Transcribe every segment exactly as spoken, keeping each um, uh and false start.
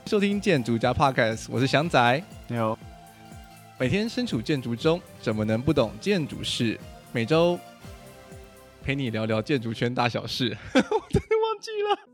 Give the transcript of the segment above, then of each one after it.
收听建筑家 Podcast， 我是翔仔。 你好， 每天身处建筑中，怎么能不懂建筑事？每周陪你聊聊建筑圈大小事。我真的忘记了。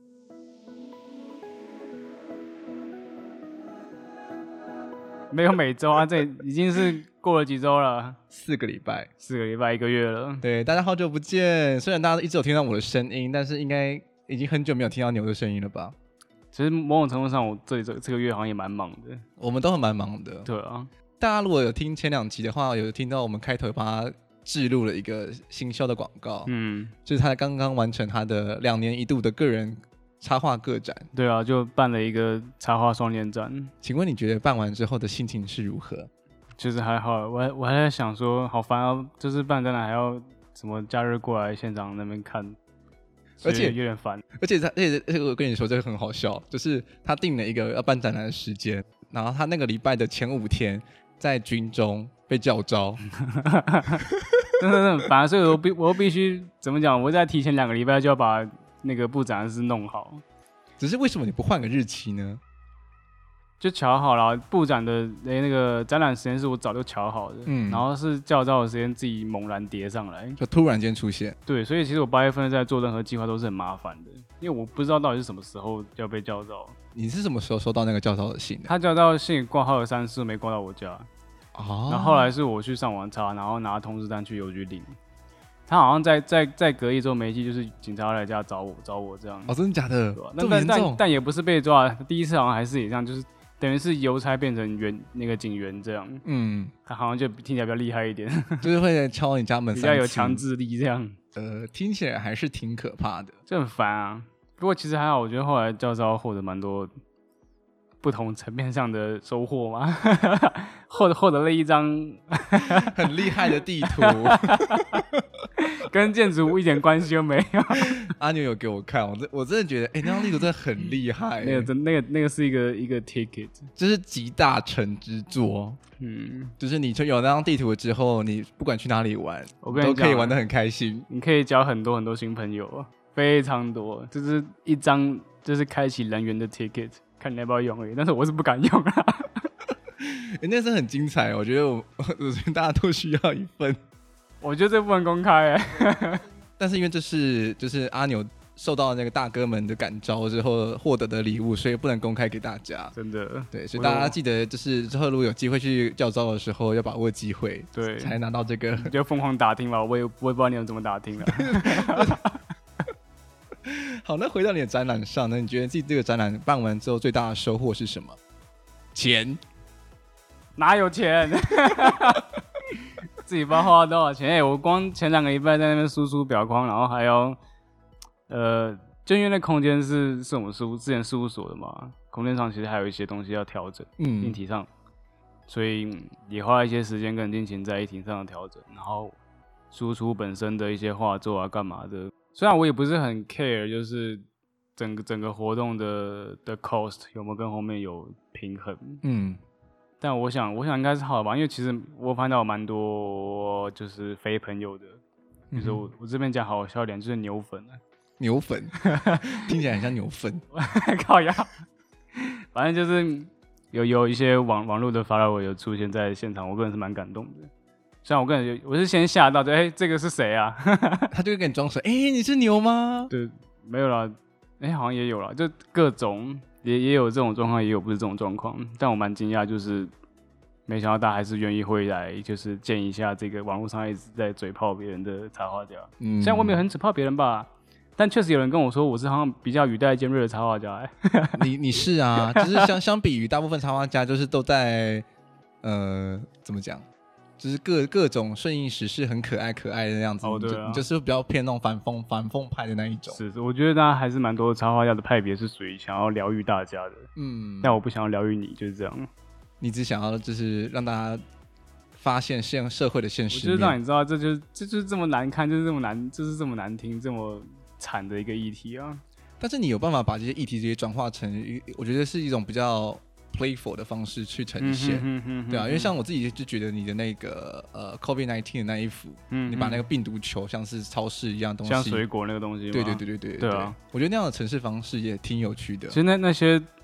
没有每周啊，这已经是过了几周了， 四个礼拜， 四个礼拜，一个月了。 对，大家好久不见。虽然大家一直有听到我的声音，但是应该已经很久没有听到牛的声音了吧？ 其实某种程度上，我这里这这个月好像也蛮忙的。 我们都很蛮忙的。 对啊， 大家如果有听前两集的话，有听到我们开头帮他置入了一个行销的广告， 嗯， 就是他刚刚完成他的两年一度的个人插画个展。 对啊，就办了一个插画双年展。 请问你觉得办完之后的心情是如何？ 其实还好，我还我还在想说，好烦啊，就是办展览还要什么假日过来现场那边看， 而且有点烦。 而且他，而且而且我跟你说，这个很好笑，就是他定了一个要办展览的时间，然后他那个礼拜的前五天在军中被叫招， 真的很烦，所以我必我必须怎么讲？我在提前两个礼拜就要把那个布展是弄好。 只是为什么你不换个日期呢？ 就瞧好了，布展的那个展览时间是我早就瞧好的，嗯，然后是教招的时间自己猛然叠上来， 就突然间出现。 对，所以其实我八月份在做任何计划都是很麻烦的，因为我不知道到底是什么时候要被教招。 你是什么时候收到那个教招的信的？ 他教招信挂号了三次没挂到我家， 哦， 然后后来是我去上网查，然后拿通知单去邮局领。他好像在在在隔一周没寄，就是警察来家找我找我这样。 哦，真的假的？ 那但但但也不是被抓，第一次好像还是也这样，就是。等于是邮差变成员那个警员这样，嗯，他好像就听起来比较厉害一点， 就是会敲你家门， 比较有强制力这样。 呃，听起来还是挺可怕的， 就很烦啊。不过其实还好，我觉得后来教招获得蛮多不同层面上的收获嘛，获得获得了一张很厉害的地图， 跟建筑一点关系都没有。 阿牛有给我看，我真我真的觉得，哎、欸，那张地图真的很厉害、欸。 那个真那个那个是一个一个 ticket， 这是集大成之作。嗯，就是你有那张地图之后，你不管去哪里玩，我跟你都可以玩得很开心。 你可以交很多很多新朋友，非常多。这、就是一张就是开启人员的 ticket。看你要不要用而已，但是我是不敢用啊。 欸、那是很精彩，我觉得我我觉得大家都需要一份。 我觉得这不能公开哎。 但是因为这是就是阿牛受到那个大哥们的感召之后获得的礼物，所以不能公开给大家。 真的， 对，所以大家记得就是之后如果有机会去教招的时候，要把握机会， 对， 才拿到这个。 你就疯狂打听吧，我也我也不知道你们怎么打听了。 好，那回到你的展览上呢？你觉得自己这个展览办完之后最大的收获是什么？钱？ 哪有钱？自己不知道花了多少钱。哎、欸，我光前两个礼拜在那边输出表框，然后还要呃，就因为那空间是是我们事务之前事务所的嘛，空间上其实还有一些东西要调整，嗯，硬体上，所以也花了一些时间跟金钱在硬体上的调整，然后输出本身的一些画作啊，干嘛的。虽然我也不是很 care， 就是整个整个活动的的 cost 有没有跟后面有平衡，嗯，但我想我想应该是好的吧，因为其实我发现到蛮多就是非朋友的，比如说我我这边讲好笑一点，就是牛粉啊， 牛粉听起来很像牛粪， 靠腰，反正就是有有一些网网络的 follower 有出现在现场，我个人是蛮感动的。虽然我个人我是先吓到，哎、欸，这个是谁啊？ 他就会跟你装水，哎、欸，你是牛吗？ 对，没有啦，哎、欸，好像也有啦，就各种也也有这种状况，也有不是这种状况。但我蛮惊讶，就是没想到大家还是愿意会来，就是见一下这个网络上一直在嘴炮别人的插画家。嗯，虽然我没有很嘴炮别人吧，但确实有人跟我说我是好像比较语带尖锐的插画家、欸。 你你是啊，就是相相比于大部分插画家，就是都在呃怎么讲？就是各各种顺应时事很可爱可爱的样子，哦对啊，你就是比较偏那种反讽反讽派的那一种。 是，我觉得大家还是蛮多插画家的派别是属于想要疗愈大家的，嗯，但我不想要疗愈你，就是这样。 你只想要就是让大家发现现社会的现实面， 我就是让你知道，这就是这就是这么难看，就是这么难，就是这么难听，这么惨的一个议题啊。 但是你有办法把这些议题直接转化成，我觉得是一种比较playful 的方式去呈现，嗯、哼哼哼对啊，因为像我自己就觉得你的那个呃 COVID 十九 的那一幅，嗯、你把那个病毒球像是超市一样东西， 像水果那个东西吗， 对对对对对对啊， 我觉得那样的呈现方式也挺有趣的。 其实那那些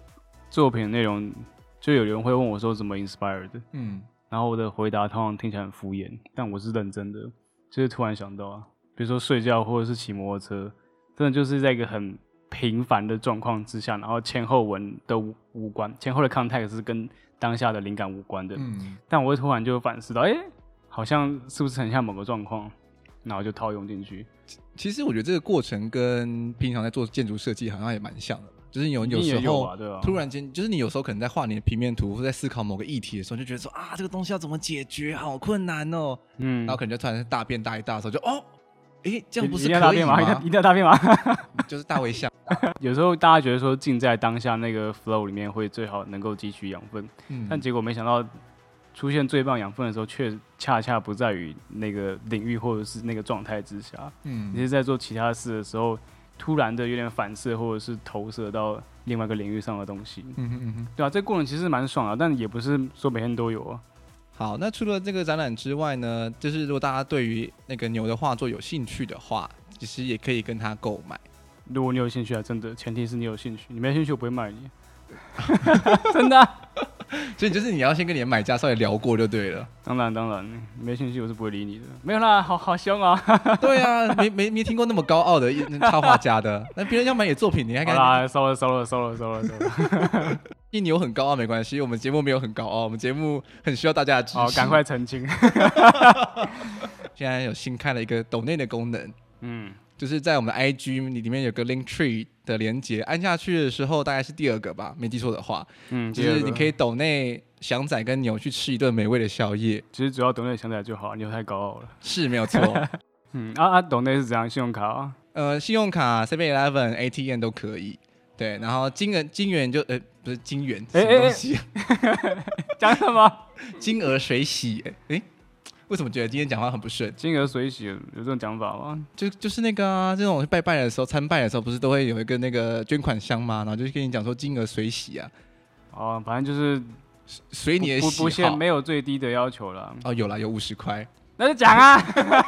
作品内容，就有人会问我说怎么 inspired 的，嗯，然后我的回答通常听起来很敷衍，但我是认真的，就是突然想到啊，比如说睡觉或者是骑摩托车，真的就是在一个很平凡的状况之下，然后前后文都无关，前后的 context 是跟当下的灵感无关的，嗯，但我会突然就反思到，哎、欸，好像是不是很像某个状况，然后就套用进去。 其实我觉得这个过程跟平常在做建筑设计好像也蛮像的，就是你有有时候突然间，就是你有时候可能在画你的平面图或在思考某个议题的时候，就觉得说啊，这个东西要怎么解决，好困难哦，嗯，然后可能就突然大变大一大的时候就哦，哎，这样不是可以吗？ 一定要大变吗？ 就是大微笑。 有时候大家觉得说浸在当下那个 flow 里面会最好能够汲取养分，嗯，但结果没想到出现最棒养分的时候，却恰恰不在于那个领域或者是那个状态之下。嗯，你是在做其他事的时候，突然的有点反射，或者是投射到另外一个领域上的东西。嗯哼嗯哼，对啊，这个过程其实蛮爽的，但也不是说每天都有啊。 好，那除了这个展览之外呢，就是如果大家对于那个牛的画作有兴趣的话，其实也可以跟他购买。 如果你有兴趣啊，真的，前提是你有兴趣，你没兴趣我不会卖你。真的、啊。 所以就是你要先跟你的买家稍微聊过就对了。 当然当然，没兴趣我是不会理你的。没有啦，好好凶啊！ 对啊，没没没听过那么高傲的插画家的。那别人要买你的作品，你还敢？ 好啦，收了收了收了收了收了。 一牛很高傲没关系，我们节目没有很高傲，我们节目很需要大家的支持。 好，赶快澄清。 现在有新开了一个抖内的功能，嗯。就是在我们的 I G 里面有个 link tree 的连结，按下去的时候大概是第二个吧，没记错的话，嗯，就是你可以抖内翔仔跟牛去吃一顿美味的宵夜。 其实主要抖内翔仔就好，牛太高傲了。 是没有错。 嗯，啊啊，抖内是怎样？信用卡啊？ 呃，信用卡 seven eleven A T M 都可以。对，然后金额金元就呃不是金元，什么东西？ 讲、欸欸、什么？ 金额水洗？哎、欸。欸为什么觉得今天讲话很不顺？ 金额水洗有这种讲法吗？ 就就是那个啊，这种拜拜的时候、参拜的时候，不是都会有一个那个捐款箱吗？然后就跟你讲说金额随喜啊。 哦，反正就是随你的喜好， 不不限没有最低的要求了。 哦，有啦，有五十块。 那就讲啊。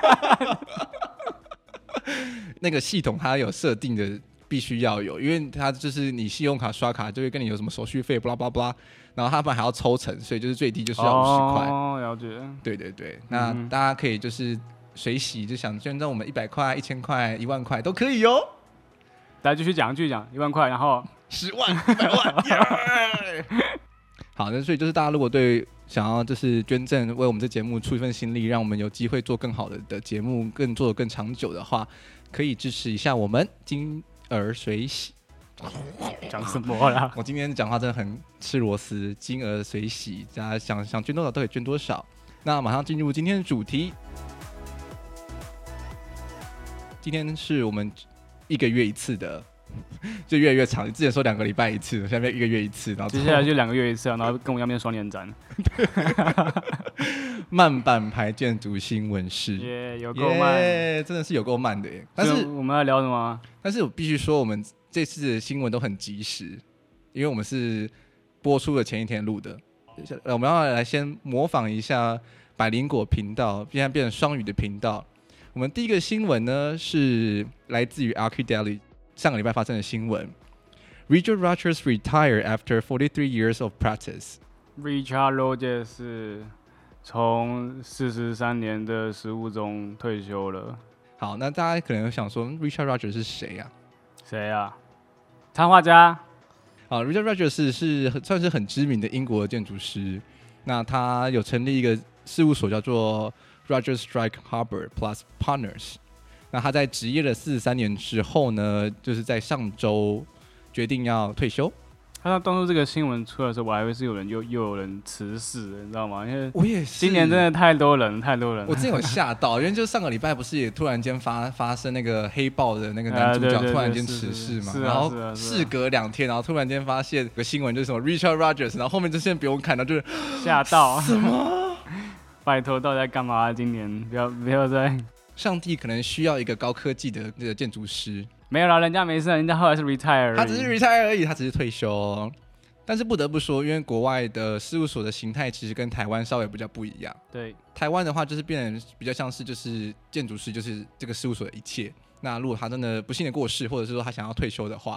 那个系统它有设定的。必须要有，因为它就是你信用卡刷卡就会跟你有什么手续费，巴拉巴拉，然后它本来还要抽成，所以就是最低就是要五十块。 哦，了解。 对对对，那大家可以就是随喜，就想捐赠我们一百块、一千块、一万块都可以哟。 大家继续讲，继续讲，一万块，然后十万、一百万。yeah! 好，那所以就是大家如果对想要就是捐赠为我们这节目出一份心力，让我们有机会做更好的的节目，更做得更长久的话，可以支持一下我们金而水洗。 讲什么啦？ 我今天讲话真的很吃螺丝。金而水洗，大家想想捐多少都可以捐多少。那马上进入今天的主题。今天是我们一个月一次的，就越来越长。之前说两个礼拜一次，现在一个月一次，然后接下来就两个月一次，然后跟我一样变双年展。 慢半拍建筑新闻室， 耶、yeah, 有够慢， yeah, 真的是有够慢的耶。但是我们要聊什么？ 但是我必须说，我们这次的新闻都很及时，因为我们是播出的前一天录的。我们要来先模仿一下百灵果频道，现在变成双语的频道。我们第一个新闻呢是来自于 Archidaily 上个礼拜发生的新闻 ：Richard Rogers retired after forty-three years of practice。Richard Rogers 是从四十三年的实务中退休了。 好，那大家可能想说 ，Richard Rogers 是谁啊？ 谁啊？插画家。 好 ，Richard Rogers 是算是很知名的英国的建筑师。那他有成立一个事务所，叫做 Rogers Strike Harbor Plus Partners。那他在职业了四十三年之后呢，就是在上周决定要退休。 他当初这个新闻出来的时候，我还以为是有人又又有人辞世了，你知道吗？因为我也是， 今年真的太多人，太多人了。 我真的有吓到，因为就上个礼拜不是也突然间发发生那个黑豹的那个男主角突然间辞世嘛，然后事隔两天，然后突然间发现有个新闻就是什么 Richard Rogers， 然后后面就现在不用看到就是吓到什么？ 拜托，到底在干嘛、啊？今年不要不要再， 上帝可能需要一个高科技的那个建筑师。 没有啦，人家没事，人家后来是 retire 而已， 他只是 retire 而已，他只是退休、哦。但是不得不说，因为国外的事务所的形态其实跟台湾稍微比较不一样。 对， 台湾的话就是变成比较像是就是建筑师就是这个事务所的一切。那如果他真的不幸的过世，或者是说他想要退休的话，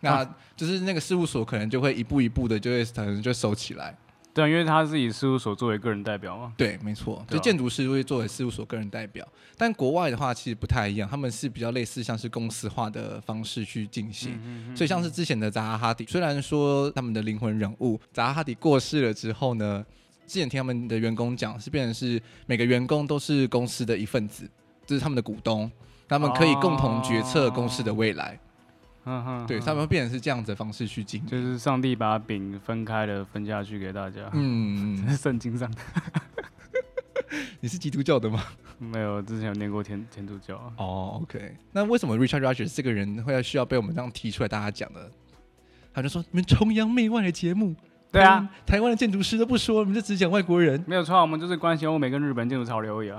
那就是那个事务所可能就会一步一步的就会可能就收起来。 对，因为他是以事务所作为个人代表嘛。 对，没错，就建筑师会作为事务所个人代表，但国外的话其实不太一样，他们是比较类似像是公司化的方式去进行。嗯嗯嗯，所以像是之前的扎哈哈迪，虽然说他们的灵魂人物扎哈哈迪过世了之后呢，之前听他们的员工讲，是变成是每个员工都是公司的一份子，这是他们的股东，他们可以共同决策公司的未来。哦，对，他们会变成是这样子的方式去经营， 就是上帝把饼分开了，分下去给大家。嗯，这是圣经上的。 你是基督教的吗？ 没有，之前有念过天天主教。 哦 ，OK， 那为什么 Richard Rodgers 这个人会需要被我们这样提出来大家讲的？他就说你们崇洋媚外的节目。 对啊， 台湾的建筑师都不说，你们就只讲外国人。 没有错，我们就是关心欧美跟日本建筑潮流而已啊。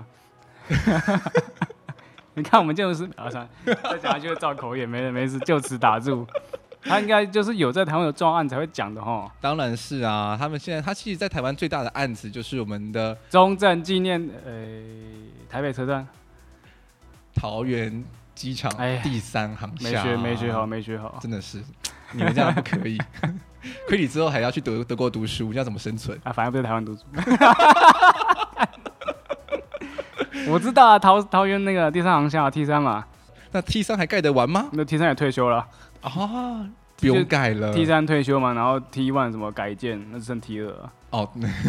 你看我们建筑师，啊，算了，再讲下去会造口业，没事没事，就此打住。他应该就是有在台湾有重案才会讲的齁。 当然是啊，他们现在他其实在台湾最大的案子就是我们的中正纪念，呃，台北车站、 桃园机场第三航厦。 没学没学好，没学好， 真的是，你们这样不可以。亏你之后还要去德德国读书，你要怎么生存啊？反正不在台湾读书。我知道啊，桃桃园那个第三航厦 T 三嘛， 那 T 三还盖得完吗？ 那 T 三也退休了啊，不用盖了。 T 三退休嘛，然后 T 一 什么改建，那只剩 T 二了。 哦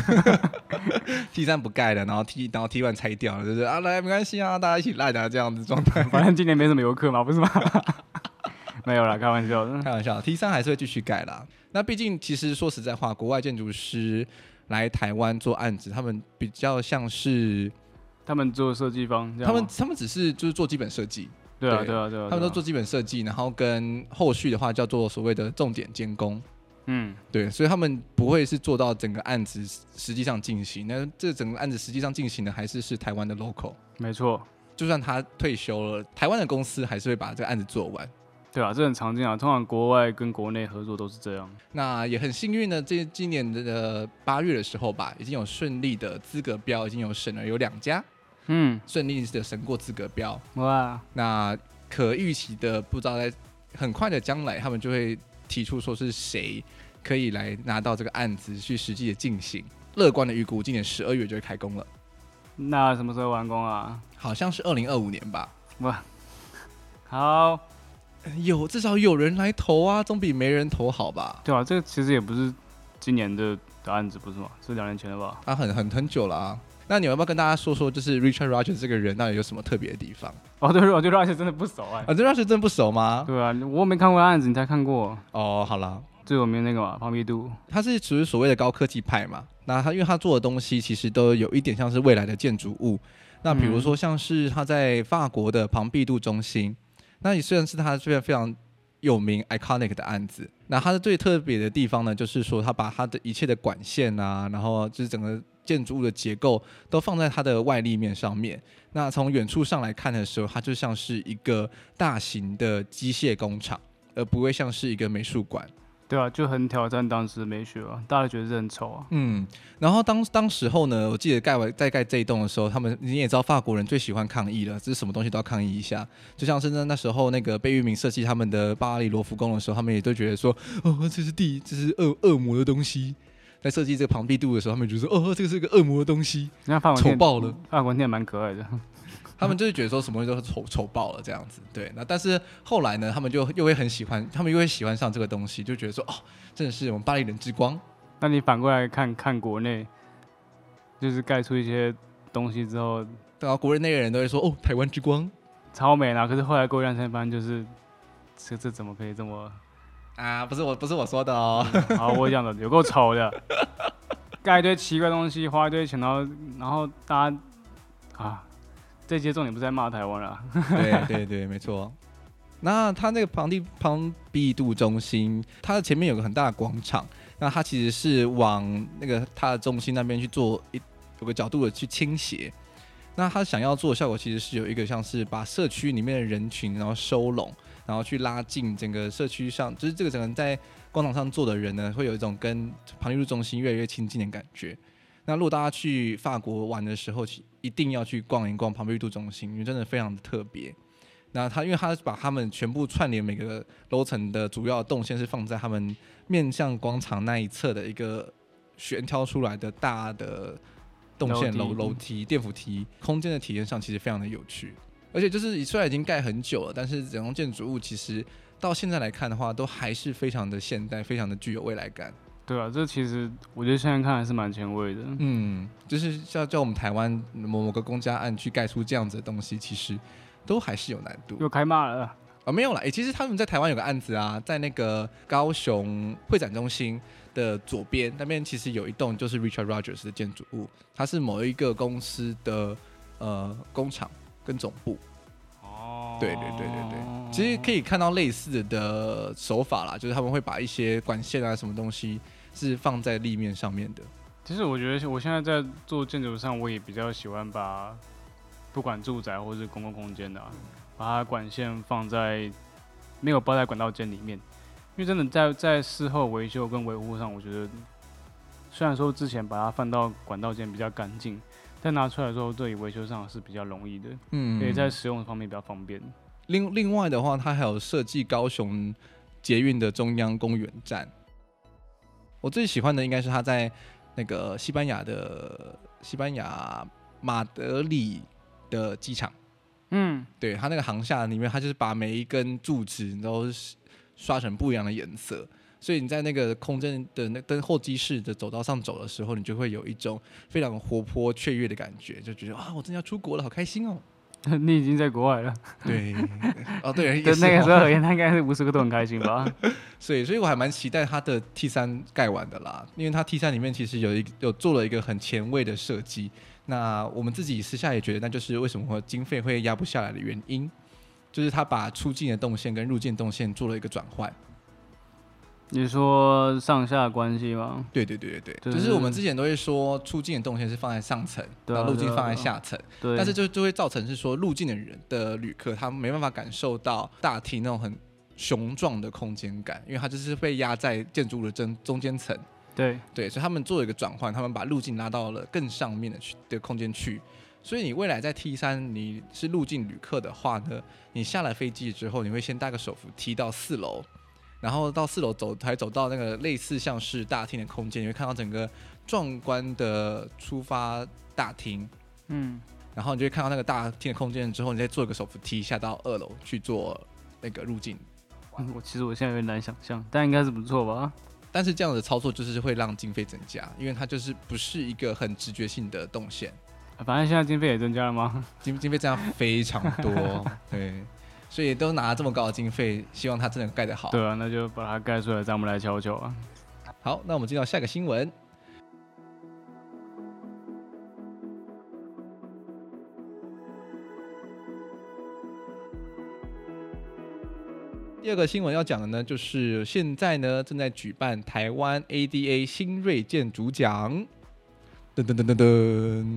，T 三不盖了，然后 T 然后 T 一 拆掉了，就是啊，来没关系啊，大家一起烂啊这样子状态。 反正今年没什么游客嘛，不是吗？没有啦，开玩笑， 开玩笑。T 三还是会继续盖啦。那毕竟其实说实在话，国外建筑师来台湾做案子，他们比较像是。 他们做设计方， 他们他们只是就是做基本设计， 对啊对啊对啊， 他们都做基本设计，然后跟后续的话叫做所谓的重点监工，嗯，对，所以他们不会是做到整个案子实际上进行，那这整个案子实际上进行的还是是台湾的 local， 没错， 就算他退休了，台湾的公司还是会把这个案子做完。 对啊，这很常见啊，通常国外跟国内合作都是这样。 那也很幸运的，这今年的八月的时候吧，已经有顺利的资格标已经有审了，有两家。嗯，顺利的审过资格标，哇！那可预期的，不知道在很快的将来，他们就会提出说是谁可以来拿到这个案子去实际的进行。乐观的预估，今年十二月就会开工了。 那什么时候完工啊？ 好像是二零二五年吧。 哇，好， 有至少有人来投啊，总比没人投好吧？ 对啊，这个其实也不是今年的的案子，不是吗？是两年前的吧？ 啊，很很很久了啊。那你要不要跟大家说说，就是 Richard Rodgers 这个人到底有什么特别的地方？ 哦，对，我对 Rodgers 真的不熟哎、欸。 啊，对 Rodgers 真的不熟吗？ 对啊，我没看过案子，你才看过。 哦，好啦， 最有名那个嘛，庞毕度， 他是属于所谓的高科技派嘛。那他因为他做的东西其实都有一点像是未来的建筑物。那比如说像是他在法国的庞毕度中心，那也虽然是他非常非常有名 iconic 的案子，那他的最特别的地方呢，就是说他把他的一切的管线啊，然后就是整个建筑物的结构都放在它的外立面上面。那从远处上来看的时候，它就像是一个大型的机械工厂，而不会像是一个美术馆。 对啊，就很挑战当时的美学啊，大家觉得这很丑啊。 嗯，然后当当时候呢，我记得盖完在盖这一栋的时候，他们你也知道法国人最喜欢抗议了，这是什么东西都要抗议一下。就像是那那时候那个贝聿铭设计他们的巴黎罗浮宫的时候，他们也都觉得说，哦，这是地，这是恶恶魔的东西。在设计这个庞毕度的时候，他们就说，哦，这个是个恶魔的东西，丑爆了。 法国店蛮可爱的。 他们就是觉得说什么东西都丑丑爆了这样子，对。那但是后来呢，他们就又会很喜欢，他们又会喜欢上这个东西，就觉得说，哦，真的是我们巴黎人之光。 那你反过来看看国内，就是盖出一些东西之后， 对啊，国内的人都会说，哦，台湾之光， 超美啦。可是后来过一段时间，发现就是这这怎么可以这么啊？不是我，不是我说的哦。 嗯、好，我讲的有够丑的，盖一堆奇怪东西，花一堆钱，然后然后大家啊。这些重点不是在骂台湾啦。 对对对，没错。那它那个庞毕庞毕度中心，它的前面有个很大的广场，那它其实是往那个它的中心那边去做一有个角度的去倾斜。那它想要做的效果其实是有一个像是把社区里面的人群然后收拢，然后去拉近整个社区上，就是这个整个在广场上坐的人呢，会有一种跟庞毕度中心越来越亲近的感觉。那如果大家去法国玩的时候，一定要去逛一逛庞毕度中心，因为真的非常的特别。 那它因为它把他们全部串联每个楼层的主要的动线是放在他们面向广场那一侧的一个悬挑出来的大的动线楼楼梯、电扶梯，空间的体验上其实非常的有趣。而且就是虽然已经盖很久了，但是整栋建筑物其实到现在来看的话，都还是非常的现代，非常的具有未来感。 对啊，这其实我觉得现在看还是蛮前卫的。 嗯，就是要叫我们台湾某某个公家案去盖出这样子的东西，其实都还是有难度。 又开骂了啊？没有啦，哎、欸，其实他们在台湾有个案子啊，在那个高雄会展中心的左边那边，其实有一栋就是 Richard Rogers 的建筑物，它是某一个公司的呃工厂跟总部。哦，对对对对对，其实可以看到类似的手法啦，就是他们会把一些管线啊什么东西是放在立面上面的。 其实我觉得我现在在做建筑上，我也比较喜欢把不管住宅或是公共空间的、啊，把它管线放在没有包在管道间里面，因为真的在在事后维修跟维护上，我觉得虽然说之前把它放到管道间比较干净，但拿出来之后对于维修上是比较容易的，嗯，所以在使用方面比较方便。 另另外的话，它还有设计高雄捷运的中央公园站。我最喜欢的应该是它在那个西班牙的西班牙马德里的机场。嗯，对，它那个航厦里面，它就是把每一根柱子都刷成不一样的颜色，所以你在那个空间的那登候机室的走道上走的时候，你就会有一种非常活泼雀跃的感觉，就觉得啊，我真的要出国了，好开心哦。 你已经在国外了， 对，哦对， 对那个时候而言，他应该是无时刻都很开心吧。 所以，所以我还蛮期待他的 T 三盖完的啦，因为他 T 三里面其实有一有做了一个很前卫的设计。那我们自己私下也觉得，那就是为什么经费会压不下来的原因，就是他把出境的动线跟入境动线做了一个转换。 你说上下关系吗？ 对对对对对，就是我们之前都会说出境的动线是放在上层，然后入境放在下层，但是就就会造成是说入境的人的旅客他没办法感受到大厅那种很雄壮的空间感，因为它就是被压在建筑物的中中间层。 对对，所以他们做了一个转换，他们把路径拉到了更上面的去的空间去。所以你未来在 T 三你是入境旅客的话呢，你下了飞机之后，你会先搭个手扶梯到四楼。然后到四楼走，才走到那个类似像是大厅的空间，你会看到整个壮观的出发大厅，嗯，然后你就会看到那个大厅的空间之后，你再坐一个手扶梯下到二楼去做那个入境。 嗯、我其实我现在有点难想象，但应该是不错吧。 但是这样的操作就是会让经费增加，因为它就是不是一个很直觉性的动线。 反正现在经费也增加了吗？ 经经费增加非常多，对。所以都拿了这么高的经费，希望它真的盖得好。 对啊，那就把它盖出来，让我们来瞧瞧啊。 好，那我们进到下一个新闻。第二个新闻要讲的呢，就是现在呢正在举办台湾 A D A 新锐建筑奖。噔噔噔噔噔。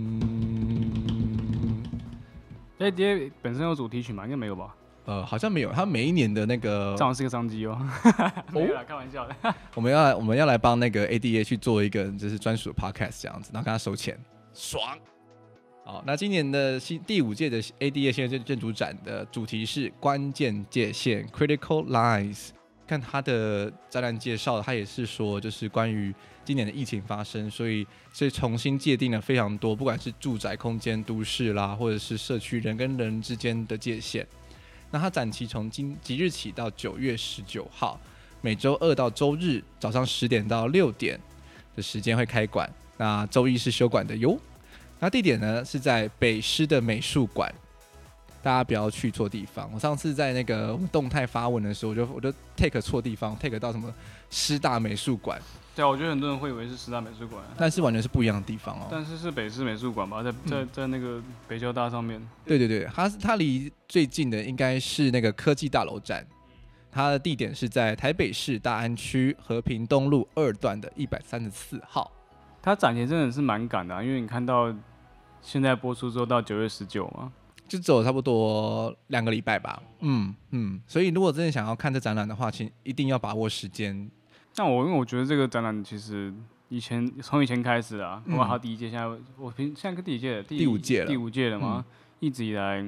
A D A 本身有主题曲吗？应该没有吧？ 呃，好像没有，他每一年的那个， 这好像是个商机哦。没有啦，开玩笑的。 我们要来我们要来帮那个 A D A 去做一个就是专属的 podcast 这样子，然后跟他收钱，爽。好，那今年的新第五届的 A D A 新锐建筑展的主题是关键界限 （Critical Lines）。看他的展览介绍，他也是说，就是关于今年的疫情发生，所以所以重新界定了非常多，不管是住宅空间、都市啦，或者是社区人跟人之间的界限。那它展期从今即日起到九月十九号，每周二到周日早上十点到六点的时间会开馆，那周一是休馆的哟。那地点呢是在北师的美术馆，大家不要去错地方。我上次在那个我们动态发文的时候，我就我就 take 错地方 ，take 到什么师大美术馆。 对啊，我觉得很多人会以为是师大美术馆， 但是完全是不一样的地方哦。 但是是北师美术馆吧，在在在那个北交大上面。 对对对，它它离最近的应该是那个科技大楼站，它的地点是在台北市大安区和平东路二段的一百三十四号。 它展前真的是蛮赶的、啊，因为你看到现在播出之后到九月十九嘛， 就走差不多两个礼拜吧。嗯嗯，所以如果真的想要看这展览的话，请一定要把握时间。 那我因为我觉得这个展览其实以前从以前开始啊，包括它第一届，现在我平现在跟第几届了？ 第五届了， 第五届了嘛、嗯，一直以来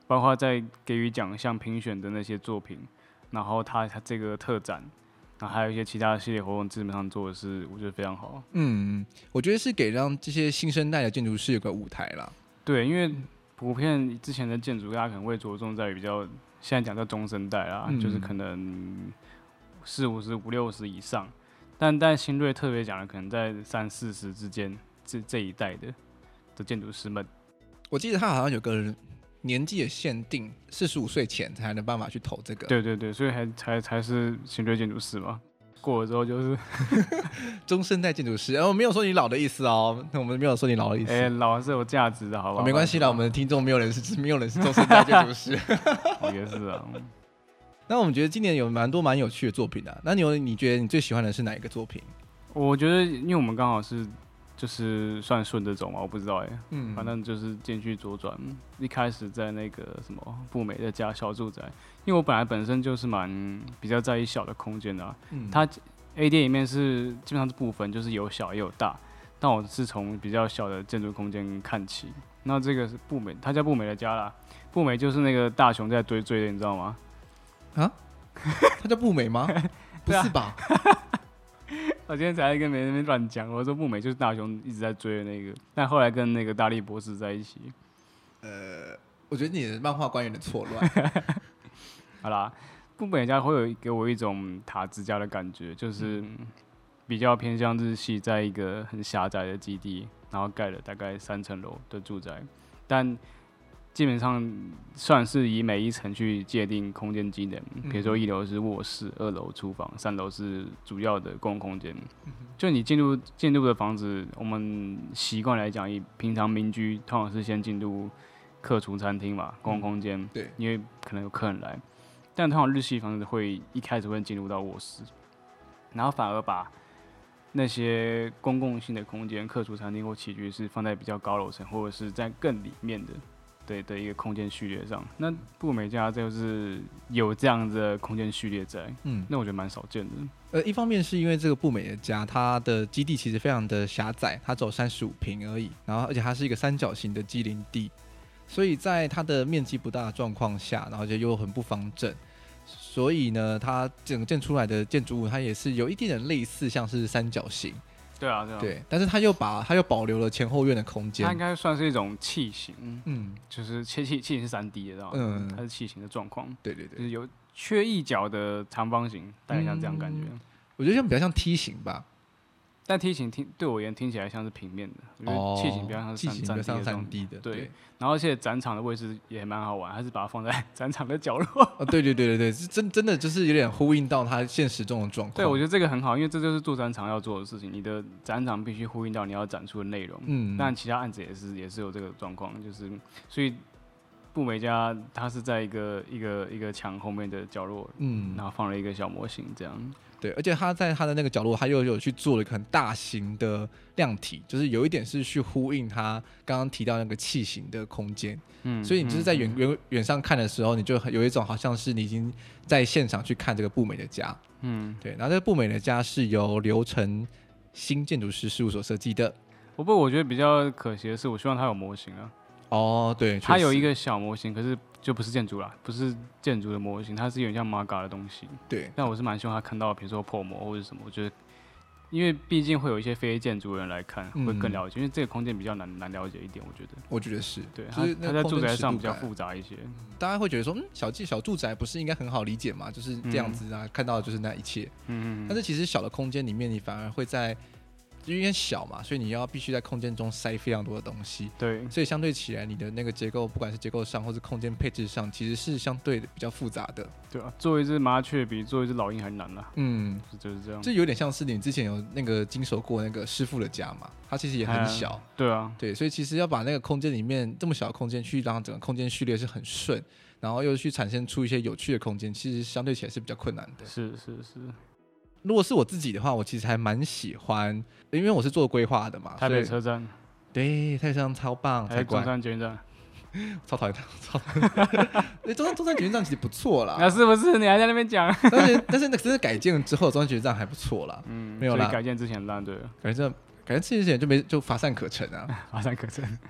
包括在给予奖项评选的那些作品，然后他他这个特展，然后还有一些其他的系列活动，基本上做的是我觉得非常好。 嗯，我觉得是给让这些新生代的建筑师有个舞台啦。 对，因为普遍之前的建筑大家可能会着重在于比较现在讲叫中生代啦，嗯、就是可能四五十、五六十以上，但但新锐特别讲的可能在三四十之间，这这一代的的建筑师们。 我记得他好像有个年纪的限定，四十五岁前才能办法去投这个。 对对对，所以还才才是新锐建筑师嘛。过了之后就是中生代建筑师，然、呃、后没有说你老的意思哦，我们没有说你老的意思。 哎、欸，老是有价值的，好不好？ 哦、没关系啦，我们的听众没有人是没有人是中生代建筑师。 也是啊。 那我们觉得今年有蛮多蛮有趣的作品的、啊，那你有你觉得你最喜欢的是哪一个作品？ 我觉得，因为我们刚好是就是算顺着走嘛，我不知道哎、欸，嗯，反正就是进去左转，一开始在那个什么布美的家小住宅，因为我本来本身就是蛮比较在意小的空间的、啊，嗯，它 A 店里面是基本上是部分就是有小也有大，但我是从比较小的建筑空间看起，那这个是布美，它叫布美的家啦，布美就是那个大雄在追追的，你知道吗？ 啊，他叫布美吗？不是吧？ 我今天才跟别人那边乱讲，我说布美就是大雄一直在追的那个，但后来跟那个大力博士在一起。 呃，我觉得你的漫画观有点错乱。 好啦，布美家会有给我一种塔之家的感觉，就是比较偏向日系，在一个很狭窄的基地，然后盖了大概三层楼的住宅，但基本上算是以每一层去界定空间机能，比如说一楼是卧室，二楼厨房，三楼是主要的公共空间。就你进入进入的房子，我们习惯来讲，以平常民居通常是先进入客厨餐厅嘛，公共空间， 对， 因为可能有客人来，但通常日系房子会一开始会进入到卧室，然后反而把那些公共性的空间，客厨餐厅或起居室放在比较高楼层，或者是在更里面的。对的一个空间序列上，那布美家就是有这样的空间序列在，嗯，那我觉得蛮少见的。 呃，一方面是因为这个布美的家，它的基地其实非常的狭窄，它只有三十五坪而已，然后而且它是一个三角形的畸零地，所以在它的面积不大的状况下，然后就又很不方正，所以呢，它整建出来的建筑物，它也是有一点点类似像是三角形。 对啊，对啊， 对，但是他又把他又保留了前后院的空间， 它应该算是一种器型，嗯，就是器器器型是三 D 的，知道吗？嗯，它是器型的状况， 对对对， 就是有缺一角的长方形，大概像这样感觉。 嗯、我觉得像比较像梯形吧， 但梯形听对我而言听起来像是平面的，我觉得器型比较像是三 D 的， 对。对，然后而且展场的位置也蛮好玩，还是把它放在展场的角落。 哦，对对对对对，是真真的就是有点呼应到它现实中的状况。 对，我觉得这个很好，因为这就是做展场要做的事情，你的展场必须呼应到你要展出的内容。嗯，但其他案子也是也是有这个状况，就是所以布美家它是在一个一个一个墙后面的角落，嗯，然后放了一个小模型这样。 对，而且他在他的那个角落，他又有去做了一个很大型的量体，就是有一点是去呼应他刚刚提到那个器型的空间。嗯，所以你就是在远远远上看的时候，你就有一种好像是你已经在现场去看这个布美的家。嗯，对。然后这个布美的家是由刘成新建筑师事务所设计的。 不过我觉得比较可惜的是，我希望它有模型啊。 哦，对， 它有一个小模型，可是就不是建筑啦，不是建筑的模型，它是有点像 Maga 的东西。 对， 但我是蛮希望他看到，比如说破模或者什么，我觉得，因为毕竟会有一些非建筑人来看，会更了解，嗯、因为这个空间比较难难了解一点，我觉得。 我觉得是， 对，它它在住宅上比较复杂一些。 大家会觉得说，嗯，小小住宅不是应该很好理解嘛？就是这样子啊，嗯、看到的就是那一切。嗯嗯。但是其实小的空间里面，你反而会在。因为小嘛，所以你要必须在空间中塞非常多的东西。对，所以相对起来，你的那个结构，不管是结构上或是空间配置上，其实是相对的比较复杂的。 对啊，做一只麻雀比做一只老鹰还难啊。嗯，就是这样。 这有点像是你之前有那个经手过那个师傅的家嘛，它其实也很小。 嗯、对啊， 对，所以其实要把那个空间里面这么小的空间去让整个空间序列是很顺，然后又去产生出一些有趣的空间，其实相对起来是比较困难的。 是是是。 如果是我自己的话，我其实还蛮喜欢，因为我是做规划的嘛。 台北车站， 对，台北车站超棒， 还有中山捷运站， 超讨厌他，超讨厌。哎，中山中山捷运站其实不错啦。 那是不是你还在那边讲？ 但是但是那真的改建之后，中山捷运站还不错啦。嗯，没有啦。 改建之前烂对了。 改建改建之前就没就乏善可陈啊， 乏善可陈。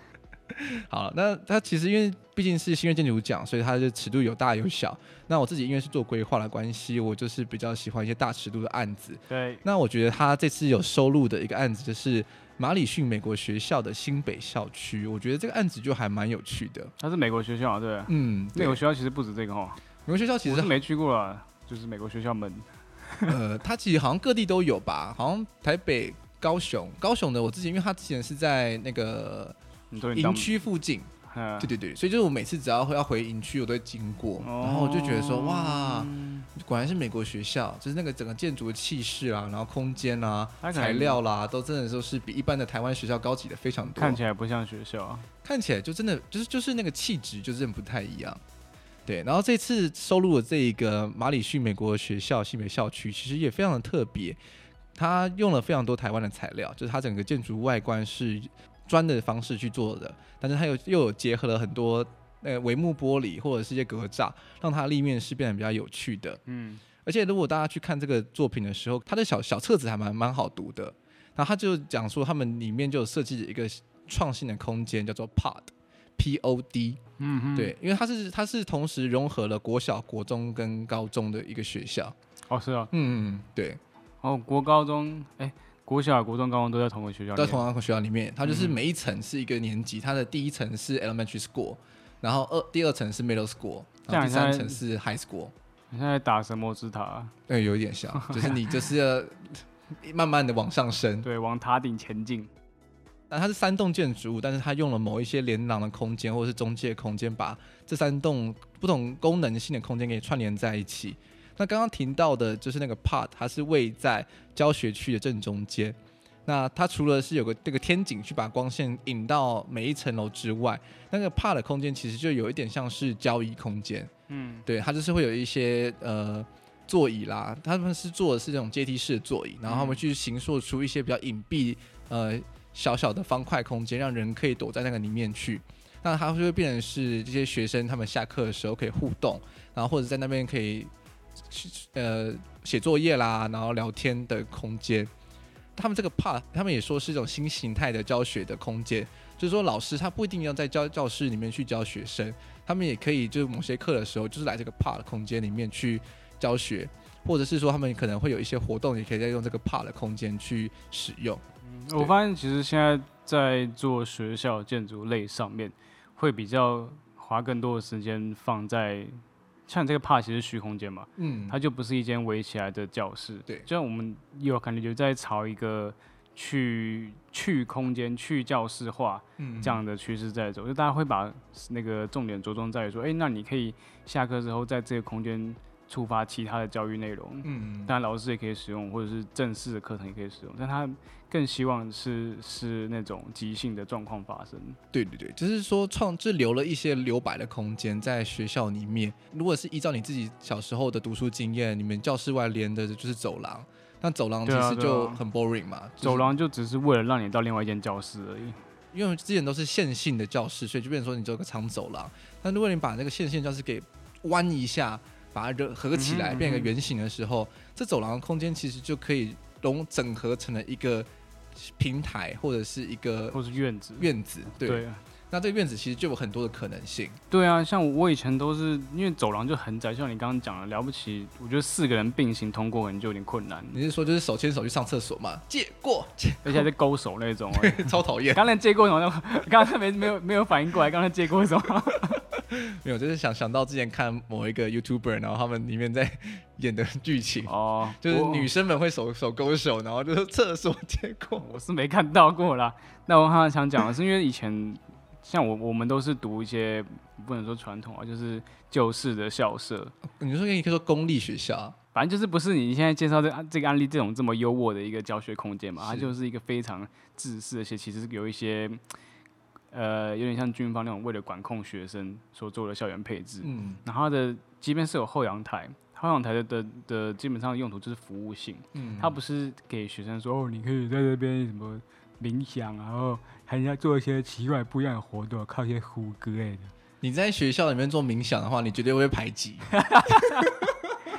好，那它其实因为毕竟是新锐建筑奖，所以它的尺度有大有小。那我自己因为是做规划的关系，我就是比较喜欢一些大尺度的案子。 对， 那我觉得他这次有收录的一个案子就是马里逊美国学校的新北校区，我觉得这个案子就还蛮有趣的。 它是美国学校，对， 嗯， 美国学校其实不止这个哈， 美国学校其实我是没去过啦，就是美国学校们。 呃，它其实好像各地都有吧，好像台北、高雄，高雄的我之前，因为他之前是在那个营区附近，对对对，所以就是我每次只要要回营区，我都会经过，哦、然后我就觉得说，哇，果然是美国学校，就是那个整个建筑的气势啊，然后空间啊、材料啦，都真的都是比一般的台湾学校高级的非常多。 看起来不像学校、啊， 看起来就真的就是就是那个气质就真的不太一样。对，然后这次收录的这一个马里逊美国学校新北校区，其实也非常的特别，它用了非常多台湾的材料，就是它整个建筑外观是砖的方式去做的，但是它又又有结合了很多呃帷幕玻璃或者是一些格栅，让它立面是变得比较有趣的。嗯，而且如果大家去看这个作品的时候，它的小小册子还蛮蛮好读的。然后他就讲说，他们里面就有设计一个创新的空间，叫做 Pod。P O D， 嗯哼，对，因为它是它是同时融合了国小、国中跟高中的一个学校。 哦，是啊， 嗯，对。 哦，国高中，哎，国小、国中、高中都在同个学校里面， 都在同一个学校里面。它就是每一层是一个年级，它的第一层是 elementary school， 然后二第二层是 middle school， 然后第三层是 high school。 你现在打神魔之塔？ 对，有一点像，就是你就是要慢慢的往上升， 对，往塔顶前进。 那它是三栋建筑物，但是它用了某一些连廊的空间或者是中介空间，把这三栋不同功能性的空间给串联在一起。那刚刚提到的就是那个 Pod， 它是位在教学区的正中间。那它除了是有个这个天井去把光线引到每一层楼之外，那个 Pod 的空间其实就有一点像是交易空间。嗯，对，它就是会有一些呃座椅啦，他们是做的是这种阶梯式的座椅，然后他们去形塑出一些比较隐蔽呃。小小的方块空间，让人可以躲在那个里面去。那它就会变成是这些学生他们下课的时候可以互动，然后或者在那边可以呃写作业啦，然后聊天的空间。他们这个 part， 他们也说是一种新形态的教学的空间，就是说老师他不一定要在教教室里面去教学生，他们也可以就是某些课的时候，就是来这个 part 空间里面去教学，或者是说他们可能会有一些活动，也可以再用这个 part 的空间去使用。 我发现其实现在在做学校建筑类上面，会比较花更多的时间放在像这个 Pod 其实虚空间嘛，嗯，它就不是一间围起来的教室， 对， 就像我们有感觉就在朝一个去去空间、去教室化这样的趋势在走，就大家会把那个重点着重在于说，哎、欸，那你可以下课之后在这个空间触发其他的教育内容，嗯，当然老师也可以使用，或者是正式的课程也可以使用，但他更希望是是那种即兴的状况发生。 对对对，就是说创就留了一些留白的空间在学校里面。如果是依照你自己小时候的读书经验，你们教室外连的就是走廊，那走廊其实就很 boring 嘛，啊啊就是、走廊就只是为了让你到另外一间教室而已。 因为之前都是线性的教室，所以就变成说你只有个长走廊。但如果你把那个线性教室给弯一下，把它合起来变成一个圆形的时候，嗯嗯嗯这走廊的空间其实就可以融整合成了一个平台，或者是一个或是院子院子 对, 对、啊、 那这个院子其实就有很多的可能性。 对啊，像我以前都是因为走廊就很窄，像你刚刚讲的了不起，我觉得四个人并行通过可能就有点困难。 你是说就是手牵手去上厕所嘛？借过，借过而且还是勾手那种超讨厌。 刚才借过什么？刚才没没有没有反应过来，刚才借过什么？ 没有，就是想想到之前看某一个 YouTuber， 然后他们里面在演的剧情哦，就是女生们会手手勾手，然后就是厕所借过。 我是没看到过啦。那我好像想讲的是，因为以前像我我们都是读一些不能说传统啊，就是旧式的校舍。 你说你可以说公立学校， 反正就是不是你现在介绍这这个案例这种这么优渥的一个教学空间嘛？它就是一个非常自私，而且其实有一些。呃，有点像军方那种为了管控学生所做的校园配置。嗯，然后它的即便是有后阳台，后阳台的 的, 的基本上的用途就是服务性。嗯，它不是给学生说哦，你可以在这边什么冥想，然后还要做一些奇怪不一样的活动，靠一些胡歌类的。 你在学校里面做冥想的话，你绝对会被排挤。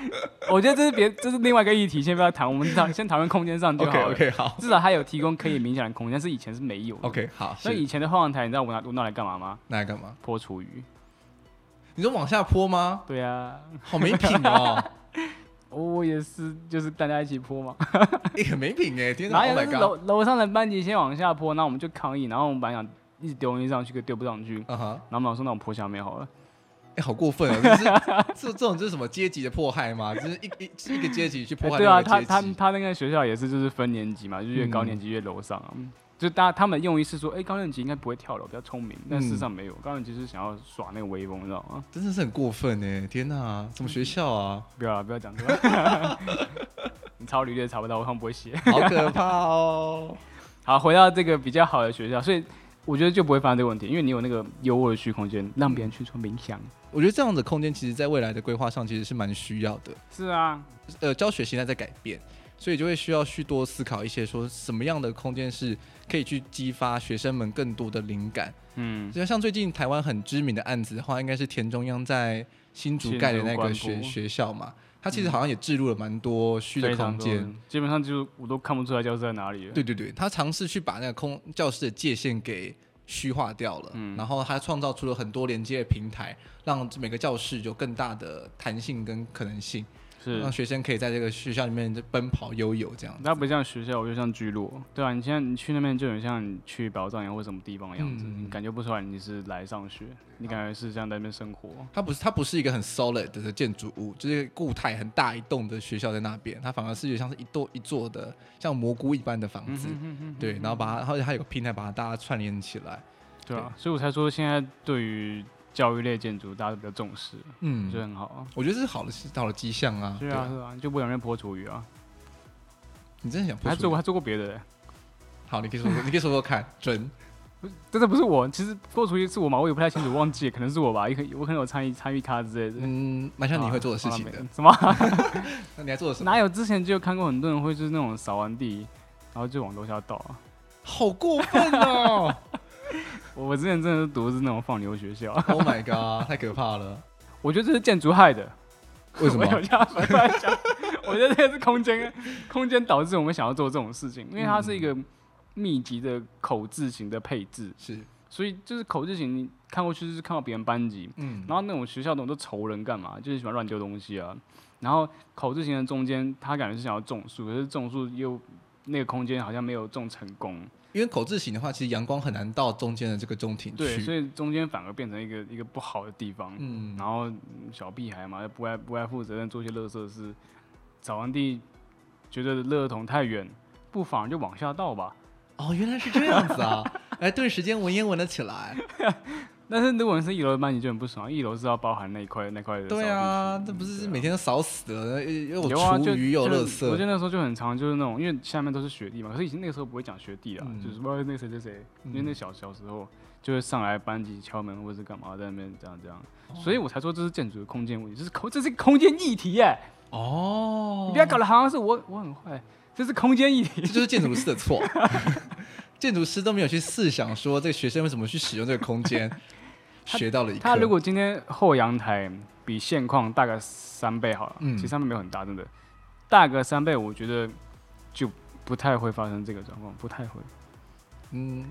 我觉得这是别，这是另外一个议题，先不要谈，我们讨先讨论空间上就好了。 OK OK 好， 至少它有提供可以冥想的空间，但是以前是没有的。 OK 好， 那以前的后阳台，你知道我拿我拿来干嘛吗？ 拿来干嘛？ 泼厨余。 你说往下泼吗？ 对啊， 好没品哦。 我也是，就是大家一起泼嘛。 哎、欸，很没品哎！天哪 ！Oh my god！ 楼楼上的班级先往下泼，然后我们就抗议，然后我们本来想一直丢东西上去，可丢不上去。Uh huh. 然后我们说那我们泼下面好了。 哎、欸，好过分哦！这是这这种就是什么阶级的迫害吗？就是一一一个阶级去迫害另一个阶级。 对啊，他他他那个学校也是，就是分年级嘛，就越高年级越楼上啊。嗯就大家他们用意是说，哎、欸，高年级应该不会跳楼，比较聪明，但事实上没有，高年级是想要耍那个威风，你知道吗？ 真的是很过分哎！天哪，什么学校啊？ 不要不要讲出来，你抄履历也查不到，我他们不会写， 好可怕哦。 好，回到这个比较好的学校，所以我觉得就不会发生这个问题，因为你有那个优渥的虚空间，让别人去做冥想。 我觉得这样的空间，其实在未来的规划上，其实是蛮需要的。 是啊， 呃，教学现在在改变。所以就会需要去多思考一些，说什么样的空间是可以去激发学生们更多的灵感。嗯，就像最近台湾很知名的案子的话，应该是田中央在新竹盖的那个学学校嘛，它其实好像也置入了蛮多虚的空间， 基本上就我都看不出来教室在哪里了。 对对对，他尝试去把那个空教室的界限给虚化掉了，嗯、然后他创造出了很多连接的平台，让每个教室有更大的弹性跟可能性。是让学生可以在这个学校里面奔跑悠游这样子。 它不像学校，我就像聚落，对啊，你现在你去那边就很像你去宝藏岩或什么地方的样子，嗯、你感觉不出来你是来上学，你感觉是像在那边生活。 它不是，它不是一个很 solid 的建筑物，就是固态很大一栋的学校在那边，它反而是有像是一栋一座的像蘑菇一般的房子，嗯、哼哼哼对，然后把它，而且它有个平台把它大家串联起来。 对啊，对所以我才说现在对于教育类建筑大家都比较重视，嗯，就很好啊。 我觉得这是好的好的迹象啊。 是啊，是啊，就不想被泼厨余啊。 你真的想泼厨余？ 还做过，还做过别的、欸。 好，你可以说说，你可以说说看，准。 真的不是我，其实泼厨余是我嘛，我也不太清楚，忘记，可能是我吧，我可能有参与参与咖之类的。 嗯，蛮像你会做的事情的。啊、 什么？ 那你还做了什么？ 哪有？之前就有看过很多人会就是那种扫完地，然后就往楼下倒啊。 好过分哦！ 我之前真的是读的是那种放牛学校。 Oh my god， 太可怕了！ 我觉得这是建筑害的。 为什么？ 我这样讲，我觉得这是空间，空间导致我们想要做这种事情，因为它是一个密集的口字形的配置， 是， 所以就是口字形，你看过去就是看到别人班级，嗯，然后那种学校那种都仇人干嘛？就是喜欢乱丢东西啊。然后口字形的中间，他感觉是想要种树，可是种树又那个空间好像没有种成功。 因为口字形的话，其实阳光很难到中间的这个中庭区， 对，所以中间反而变成一个一个不好的地方。嗯，然后小屁孩嘛，不爱不爱负责任，做些垃圾事。扫完地，觉得垃圾桶太远，不妨就往下倒吧。 哦，原来是这样子啊！哎，顿时间闻烟闻了起来。 但是如果你是一楼的班级就很不爽，一楼是要包含那一块那块的。 对啊，这不是每天都扫死了，又有厨余又有垃圾。 我记得那时候就很常，就是那种因为下面都是学弟嘛，可是以前那个时候不会讲学弟啊，嗯、就是说那谁谁谁，因为那小小时候就会上来班级敲门或者是干嘛在那边这样这样，哦、所以我才说这是建筑的空间问题，这是空这是空间议题耶。哦，你不要搞得好像是我我很坏，这是空间议题， 这就是建筑师的错。建筑师都没有去思想说这个学生为什么去使用这个空间。学到了一课。 他如果今天后阳台比现况大个三倍好了，嗯、其实三倍没有很大，真的大个三倍，我觉得就不太会发生这个状况，不太会。 嗯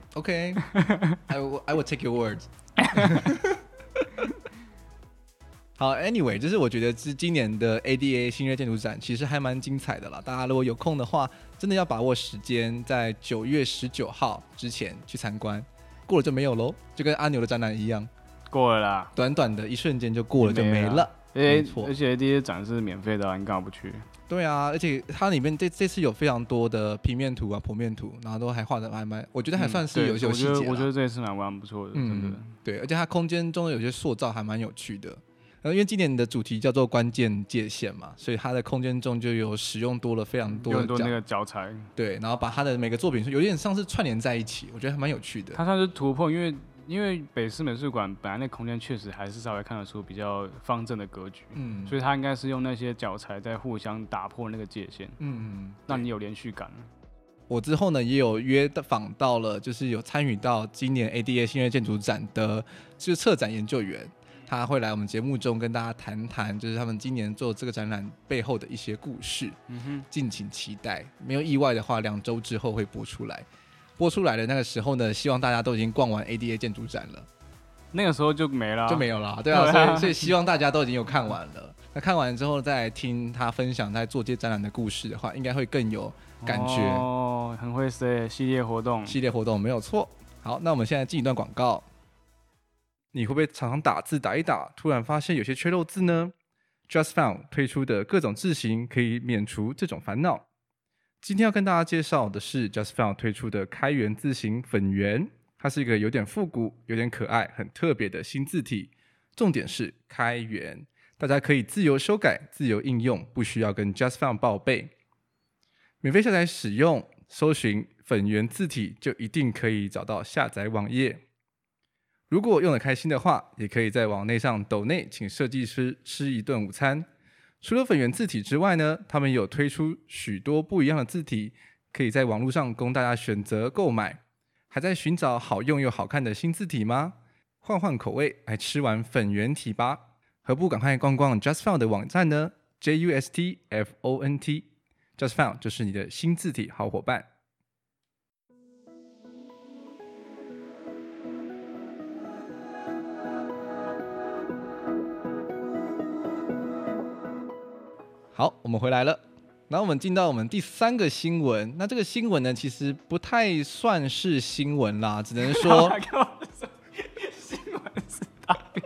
，OK，I will, I will take your words 。好 ，Anyway， 就是我觉得是今年的 A D A 新锐建筑展其实还蛮精彩的啦。大家如果有空的话，真的要把握时间，在九月十九号之前去参观，过了就没有喽，就跟阿牛的展览一样。 过了啦， 短短的一瞬间就过了就没了， 没错。而且 A D A 展是免费的、啊，你干嘛不去？ 对啊，而且它里面这这次有非常多的平面图啊、剖面图，然后都还画的还蛮，我觉得还算是有些细节、嗯。 我觉得这一次蛮蛮不错的，真的、嗯。 对，而且它空间中有些塑造还蛮有趣的。因为今年的主题叫做关键界限嘛，所以它的空间中就有使用多了非常多的有很多那个教材。 对，然后把它的每个作品有点像是串联在一起，我觉得还蛮有趣的。 它算是突破，因为。因为北市美术馆本来那空间确实还是稍微看得出比较方正的格局，嗯，所以它应该是用那些教材在互相打破那个界限，嗯，让你有连续感。 我之后呢也有约访到了，就是有参与到今年 A D A 新锐建筑展的，就是策展研究员， 他会来我们节目中跟大家谈谈，就是他们今年做这个展览背后的一些故事。嗯哼，敬请期待。没有意外的话，两周之后会播出来。播出来的那个时候呢，希望大家都已经逛完 A D A 建筑展了。 那个时候就没了， 就没有了。对啊，所以所以希望大家都已经有看完了。那看完之后再听他分享在做这展览的故事的话，应该会更有感觉。 哦，很会 say 系列活动， 系列活动没有错。好，那我们现在进一段广告。你会不会常常打字打一打，突然发现有些缺漏字呢？ JustFound 推出的各种字型可以免除这种烦恼。今天要跟大家介绍的是 JustFound 推出的开源字型粉圆，它是一个有点复古、有点可爱、很特别的新字体。重点是开源，大家可以自由修改、自由应用，不需要跟 JustFound 报备。免费下载使用，搜寻粉圆字体就一定可以找到下载网页。如果用得开心的话，也可以在网内上抖内请设计师吃一顿午餐。除了粉圆字体之外呢，他们有推出许多不一样的字体，可以在网络上供大家选择购买。还在寻找好用又好看的新字体吗？换换口味，来吃完粉圆体吧！何不赶快逛逛 JustFound 的网站呢 ？J U S T F O N T JustFound 就是你的新字体好伙伴。好，我们回来了。然后我们进到我们第三个新闻。那这个新闻呢，其实不太算是新闻啦，只能说新闻是大便。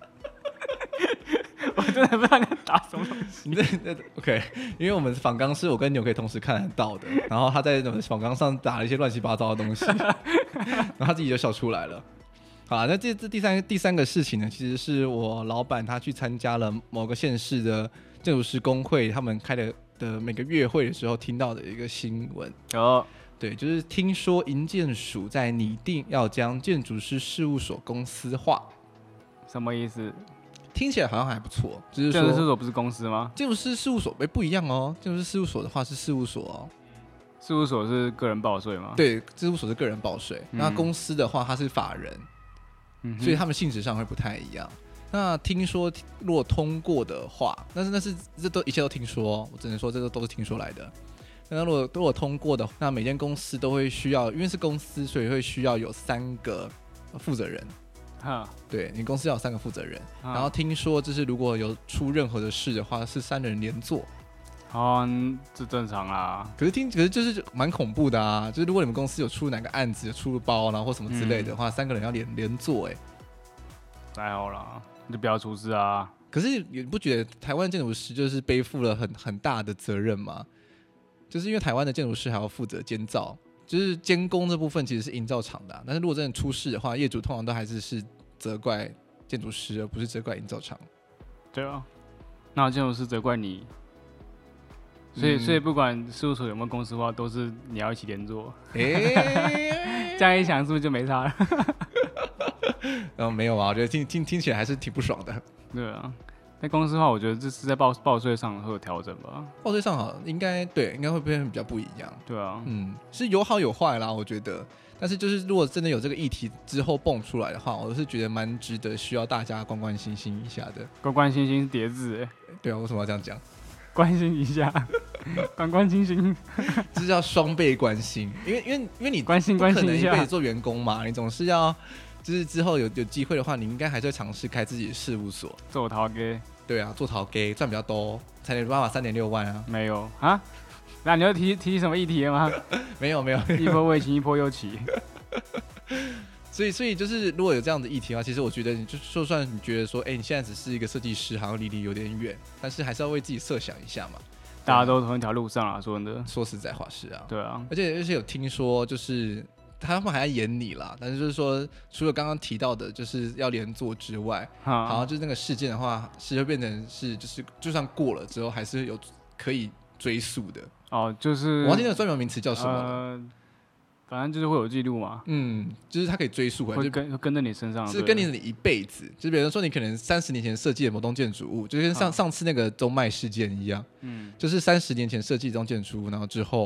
我真的不知道你在打什么东西。 你这 OK， 因为我们访纲是我跟牛可以同时看得到的，然后他在访纲上打了一些乱七八糟的东西，然后他自己就笑出来了。好啦，那这这第三个第三个事情呢，其实是我老板他去参加了某个县市的建筑师工会他们开的的每个月会的时候听到的一个新闻。哦，对，就是听说营建署在拟定要将建筑师事务所公司化。 什么意思？ 听起来好像还不错，就是说建筑师事务所不是公司吗？ 建筑师事务所哎不一样哦，建筑师事务所的话是事务所哦。 事务所是个人报税吗？ 对，事务所是个人报税，嗯、那公司的话它是法人。嗯、所以他们性质上会不太一样。那听说如果通过的话，但是那是这都一切都听说，我只能说这个都是听说来的。那如果如果通过的话，那每间公司都会需要，因为是公司，所以会需要有三个负责人。哈，对，你公司要有三个负责人。然后听说就是如果有出任何的事的话，是三人连坐。 哦，这正常啦。 可是听，可是就是蛮恐怖的啊！就是如果你们公司有出哪个案子、出了包，然后或什么之类的话，嗯、三个人要连连坐，哎， 还好啦，你就不要出事啊。 可是你不觉得台湾建筑师就是背负了很很大的责任吗？就是因为台湾的建筑师还要负责监造，就是监工这部分其实是营造厂的、啊，但是如果真的出事的话，业主通常都还是是责怪建筑师，而不是责怪营造厂。对啊， 那建筑师责怪你。所以，所以不管事务所有没有公司化，都是你要一起连坐。欸、这样一想，是不是就没差了？ 然后没有啊，我觉得听听听起来还是挺不爽的。 对啊，在公司化，我觉得这是在报报税上会有调整吧？ 报税上好，应该对，应该会变比较不一样。 对啊， 嗯，是有好有坏啦，我觉得。但是就是如果真的有这个议题之后蹦出来的话，我是觉得蛮值得需要大家关关心心一下的。 关关心心是叠字哎。 对啊，为什么要这样讲？ 关心一下，关关心心， 这叫双倍关心，因为因为因为你关心关心一下， 不可能一辈子做员工嘛，你总是要，就是之后有有机会的话，你应该还是会尝试开自己的事务所， 做陶给， 对啊，做陶给赚比较多，才有办法三点六万啊。 没有啊？那你要提提什么议题了吗？ 没有没有， 一波未平一波又起。 所以，所以就是如果有这样的议题的话，其实我觉得，你就就算你觉得说，哎、欸，你现在只是一个设计师，好像离你有点远，但是还是要为自己设想一下嘛。 大家都同一条路上啊，说真的， 说实在话是啊， 对啊， 而且而且有听说，就是他们还在演你啦，但是就是说，除了刚刚提到的，就是要连坐之外，好像就是那个事件的话，是会变成是，就是就算过了之后，还是有可以追溯的。 哦，就是我忘记那个专有名词叫什么了。呃反正就是会有记录嘛， 嗯，就是它可以追溯回来， 会跟跟在你身上， 是跟你一辈子。就比如说，你可能三十年前设计的某栋建筑物，就跟上、啊、上次那个中脉事件一样，嗯，就是三十年前设计这栋建筑物，然后之后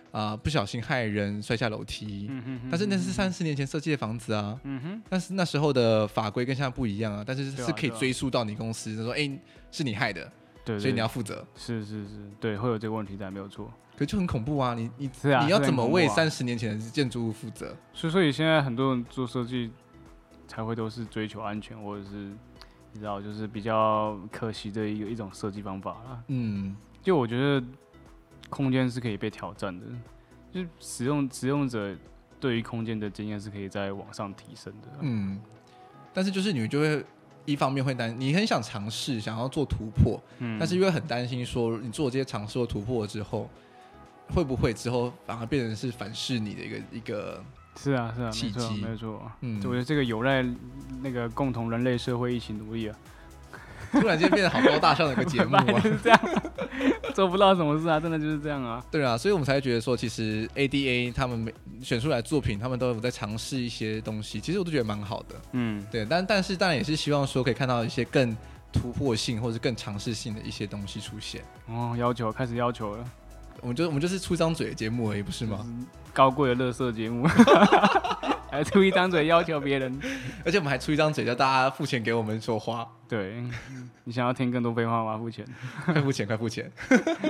啊、呃、不小心害人摔下楼梯，嗯、哼哼但是那是三十年前设计的房子啊，嗯哼，但是那时候的法规跟现在不一样啊，但是是可以追溯到你公司，就说哎、欸、是你害的，对, 对，所以你要负责， 是是是，对，会有这个问题，但没有错。 可是就很恐怖啊！你你、 啊、 你要怎么为三十年前的建筑物负责？ 所以所以现在很多人做设计才会都是追求安全，或者是你知道，就是比较可惜的一个一种设计方法啦。嗯，就我觉得空间是可以被挑战的，就是使用使用者对于空间的经验是可以在往上提升的。 嗯，但是就是你就会。一方面会担，你很想尝试，想要做突破，嗯，但是又会很担心说，你做这些尝试或突破之后，会不会之后反而变成是反噬你的一个一个是啊是啊契机，没错，嗯，我觉得这个有赖那个共同人类社会一起努力啊。 突然间变得好高大上的一个节目啊， 就是这样，做不到什么事啊，真的就是这样啊。 对啊，所以我们才会觉得说，其实 A D A 他们选出来的作品，他们都有在尝试一些东西，其实我都觉得蛮好的。嗯，对，但但是当然也是希望说可以看到一些更突破性或者更尝试性的一些东西出现。 哦，要求开始要求了， 我们就我们就是出张嘴的节目而已，不是吗？ 高贵的垃圾节目。还出一张嘴要求别人， 而且我们还出一张嘴叫大家付钱给我们说话。 对，你想要听更多废话吗？付钱， 快付钱，快付钱。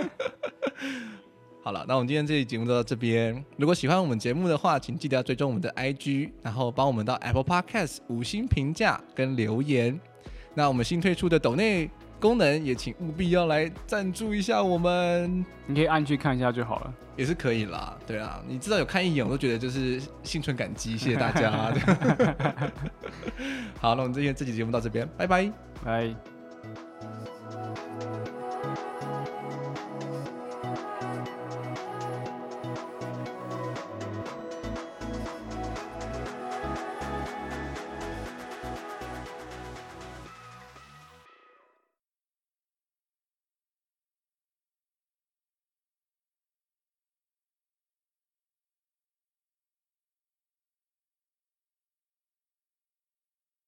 好了，那我们今天这期节目就到这边。如果喜欢我们节目的话，请记得要追踪我们的 I G， 然后帮我们到 Apple Podcast 五星评价跟留言。那我们新推出的抖内功能，也请务必要来赞助一下我们。 你可以按去看一下就好了， 也是可以啦。对啊，你至少有看一眼，我都觉得就是心存感激，谢谢大家。好，那我们今天这期节目到这边，拜拜， 拜。